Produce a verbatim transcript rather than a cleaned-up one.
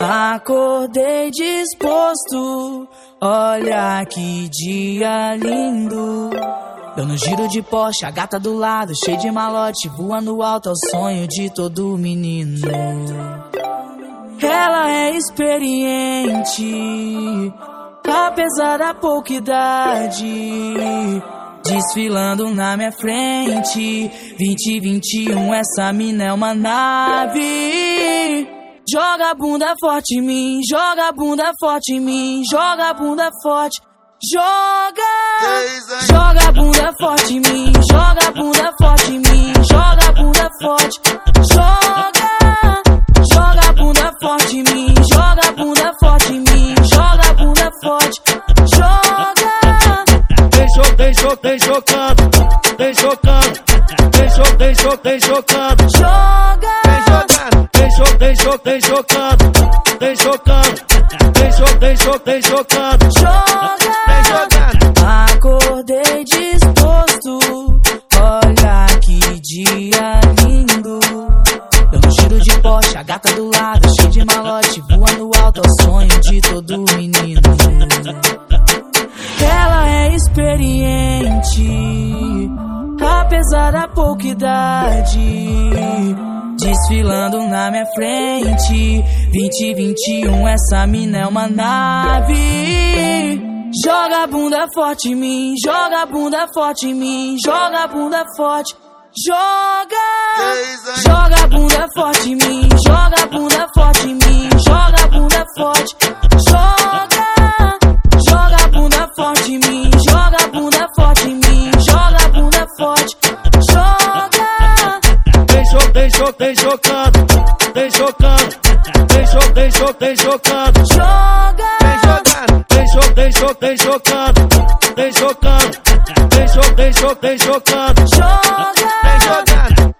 Acordei disposto, olha que dia lindo. Dando giro de Porsche, a gata do lado, cheio de malote, voando alto ao sonho de todo menino. Ela é experiente, apesar da pouca idade, desfilando na minha frente. Vinte, vinte e um, essa mina é uma nave. Joga a bunda forte em mim, joga a bunda forte em mim, joga a bunda forte. Joga, joga a bunda forte em mim, joga a bunda forte em mim, joga a bunda forte. Joga, joga a bunda forte em mim, joga a bunda forte em mim, joga a bunda forte. Joga. Deixou, deixou, tem chocando, tem chocando, deixou, deixou, tem chocando. Joga. Deixou, deixou, tem chocando, tem chocando, deixou, deixou, tem chocando. Joga. Acordei disposto, olha que dia lindo. Dando giro de Porsche, a gata do lado, cheio de malote, voando alto ao sonho de todo menino. Ela é experiente, apesar da pouca idade, desfilando na minha frente. Vinte, vinte e um, essa mina é uma nave. Joga a bunda forte em mim, joga a bunda forte em mim, joga a bunda forte. Joga, joga a bunda forte em mim, joga a bunda forte em mim, joga a bunda forte. Joga, joga a bunda forte em mim, joga a bunda forte em mim, joga a bunda forte. Joga. Deixou, deixou, tem chocando, tem chocando, deixou, deixou, tem chocando. Joga. Deixou, deixou, tem chocando, tem chocando, deixou, deixou, tem chocando. Joga.